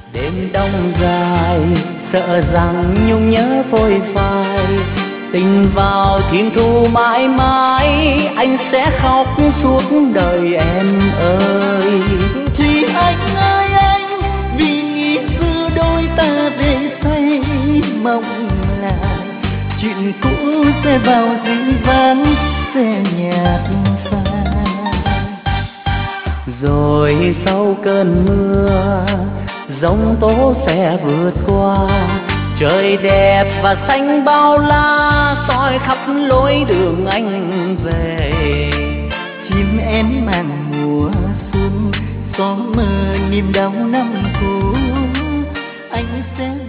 Đêm đông dài sợ rằng nhung nhớ phôi phai, tình vào thiên thu mãi mãi anh sẽ khóc suốt đời em ơi. Thì anh ơi anh, vì nghĩ xưa đôi ta về say mong lại chuyện cũ sẽ vào dĩ vãng, sẽ nhạt phai. Rồi sau cơn mưa giông tố sẽ vượt qua, trời đẹp và xanh bao la soi khắp lối đường anh về. Chim én mang mùa xuân xóm mơ niềm đau năm cũ, anh sẽ